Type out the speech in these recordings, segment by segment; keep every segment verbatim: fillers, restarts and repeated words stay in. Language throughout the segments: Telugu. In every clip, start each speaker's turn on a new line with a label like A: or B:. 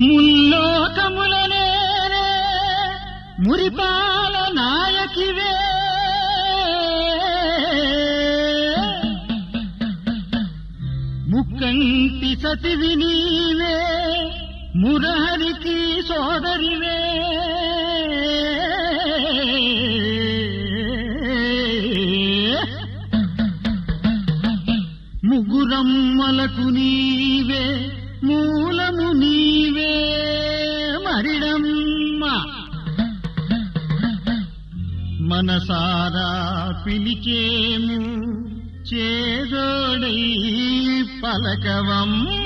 A: ముల్లోకములనే మురిపాల నాయకివే ముక్కంటి సతివి నీవే మురహరికి సోదరివే ముగురమ్మలకు నీవే మూలము నీవే మరిడమ్మ మనసారా పిలిచేము చేదోడై పలకవమ్మ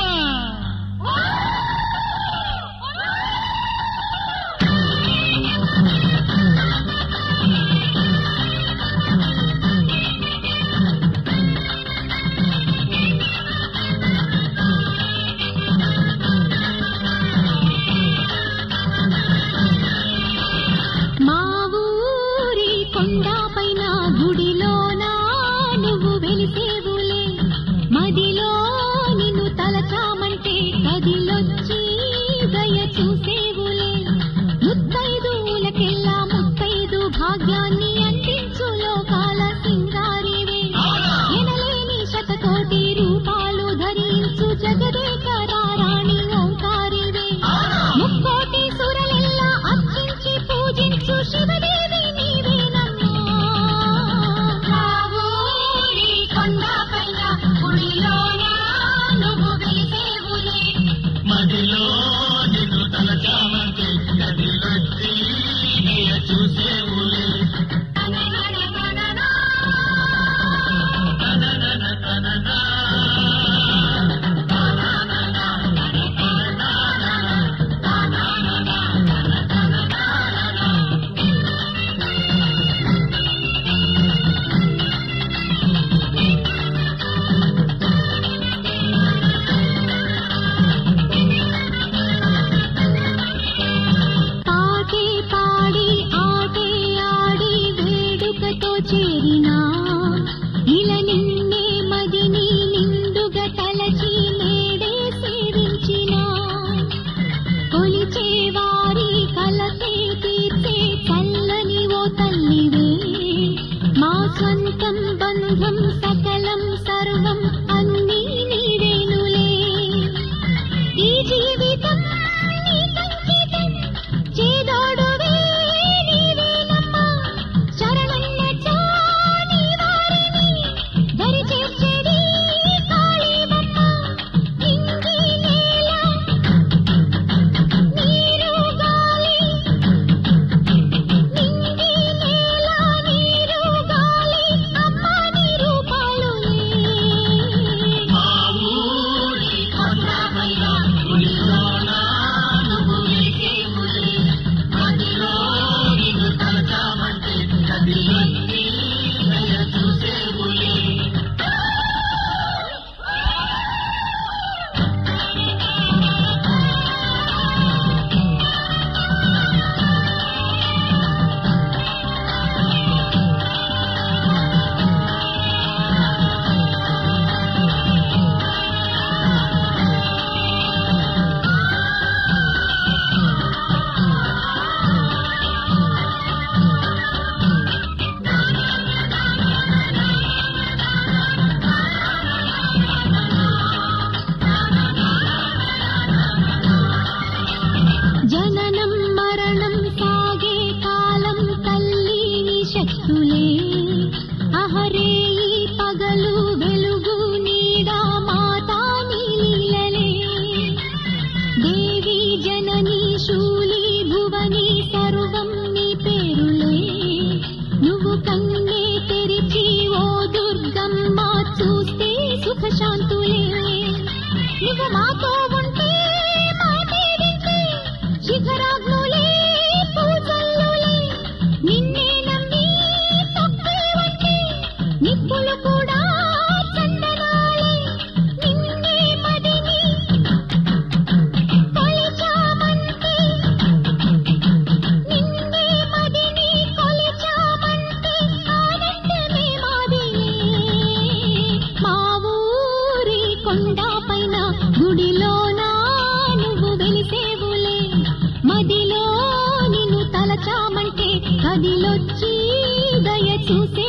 B: కొండపైన గుడిలోనా నువ్వు వెలిసేవులే మదిలో నిన్ను తలచామంటే కదిలొచ్చి దయ చూసేవులే ముత్తైదులకెల్లా ముత్తైదు భాగ్యాన్ని అందించు లోకాల సింగారివే ఎనలేని శతకోటి రూపాలు ధరించు జగదేకరారాణి ఓంకారివే ముక్కోటి సురలెల్లా అర్చించి పూజించు శివదేవి
A: మదిలో నిన్ను తలచామంటే గదిలొచ్చి చూసేవులే
B: చేరినా ఇలా నిన్నే మదిని నిండుగా తలచి నేడే సేవించినా కొలిచే వారి కలతే తీర్చే చల్లని ఓ తల్లివే మా సొంతం బంధం సకలం సర్వం అన్నీ నీవేనులే ఈ జీవితం నీ సంకేతం చేదోడువే జననం మరణం సాగే కాలం తల్లి నీ శక్తులే అహరేయి పగలు వెలుగు నీడా మాతా నీ లీలలే దేవి జనని శూలి భువని సర్వం నీ పేరులే నువ్వు కన్నే తెరిచి ఓ దుర్గమ్మ చూస్తే సుఖ శాంతులే నువ్వు మాతో ఉంటే శిఖరాగ్నులే పూజల్లులే నిన్నే నమ్మి తప్పేవంటే నిప్పులు కూడా చందనాలే నిన్నే మదిని కొలిచామంటే నిన్నే మదిని కొలిచామంటే ఆనందమే మాదిలే మా ఊరి కొండపైన గుడిలో కదిలొచ్చి దయ చూసే